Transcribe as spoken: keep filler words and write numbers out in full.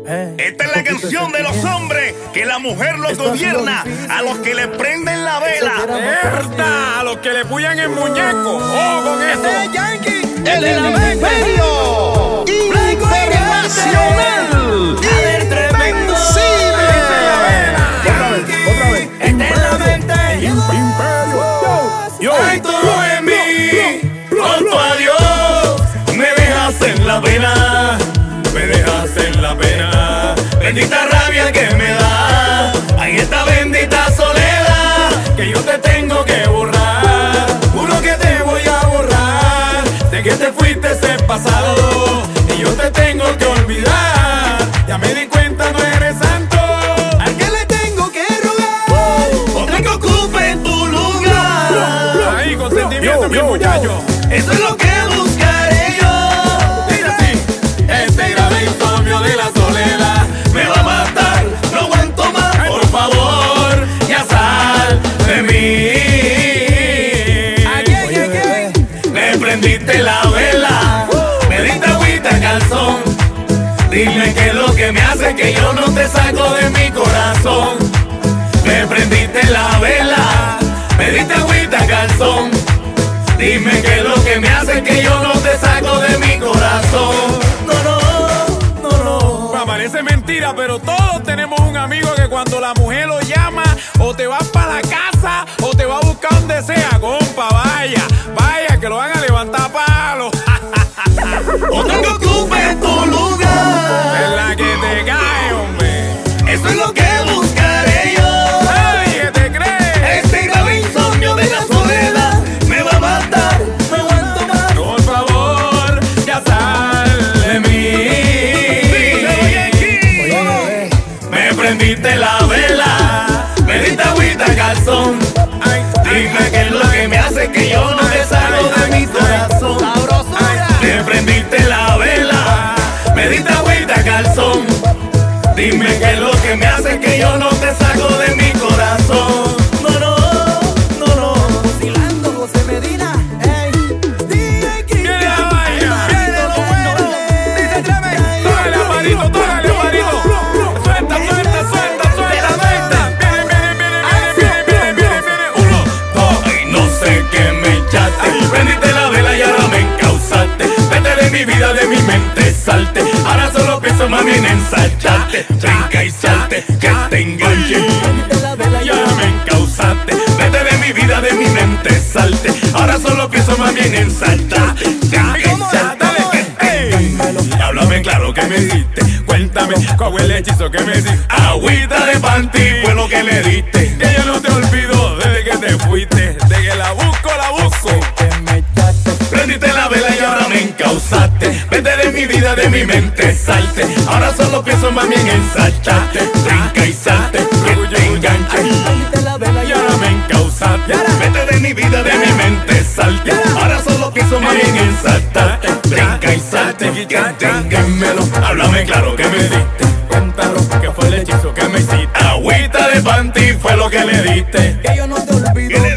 Esta es la canción de los hombres, que la mujer los gobierna, a los que le prenden la vela. ¡Verdad! A los que le puyan el muñeco. ¡Oh, con esto! El de la Imperio Internacional. A ver, tremendo. Otra vez, otra vez. Esta es la mente. Yo. Hay todo en mí, pronto adiós. Me dejas en la pena, me dejas en la pena. Bendita rabia que me da, ay, esta bendita soledad, que yo te tengo que borrar. Juro que te voy a borrar, de que te fuiste ese pasado, y yo te tengo que olvidar. Ya me di cuenta, no eres santo, al que le tengo que rogar, otra que ocupe tu lugar. Ahí, con sentimiento, mi muchacho. Eso es lo que buscaré yo. Dice así. Este grave insomnio de la soledad me va a matar, no aguanto más. Por favor, ya sal de mí. Me prendiste la vela, me diste agüita calzón. Dime qué es lo que me hace que yo no te saco de mi corazón. Me prendiste la vela, me diste agüita calzón. Dime qué es lo que me hace que yo no te saco de mi corazón. No, no, no, no. Parece mentira, pero todos tenemos un amigo que cuando la mujer lo llama, o te vas para la casa o te va a buscar donde sea. Compa, vaya, vaya, que lo van a levantar a palo. Otra que ocupe tu lugar, Es la que te cae, hombre. eso es lo que buscaré yo. Nadie te cree. Este grave insomnio de la soledad me va a matar, no aguanto más. Por favor, ya sal de mí. Me prendiste la vela, me diste agüita calzón. Dime qué es lo que me hace que yo no te salgo de mi corazón. Me prendiste la vela, me diste agüita calzón. Dime qué es lo que me hace que yo no te saco de mi corazón. No, no, no, no. Vacilando José Medina. Ey, D J King. Viene la vaina, viene lo bueno. Dice tremendo. Tócale, Amarito, tócale, Amarito. Suelta, suelta, suelta, suelta, suelta. Viene, viene, viene, viene, viene, viene, viene. Uno, dos. Ay, no sé qué me echaste. Prendiste la vela y ahora me encausaste. Vete de mi vida, de mi mente, salte. Ahora solo pienso más bien en saltarte. Brinca y salte, que te enganche. Y ahora me encausaste. Vete de mi vida, de mi mente, salte. Ahora solo pienso más bien en saltarte. Brinca y salte, que te enganche. Háblame claro que me diste. Cuéntame ¿Cuál fue el hechizo que me diste? agüita de panty fue lo que le diste. Que yo no te olvido desde que te fuiste. De que la busco, la busco. Prendiste la vela y ahora me encausaste. Vete de mi vida, de mi mente, salte. Ahora solo pienso más bien en saltarte. Brinca y salte, que te enganche. Y ahora me encausaste. Vete de mi vida, de mi mente, salte. Ahora solo pienso más bien en saltarte. Brinca y salte, que te enganche. Háblame claro que me diste. Cuéntalo, que fue el hechizo que me hiciste. Agüita de panty fue lo que le diste. Que yo no te olvido.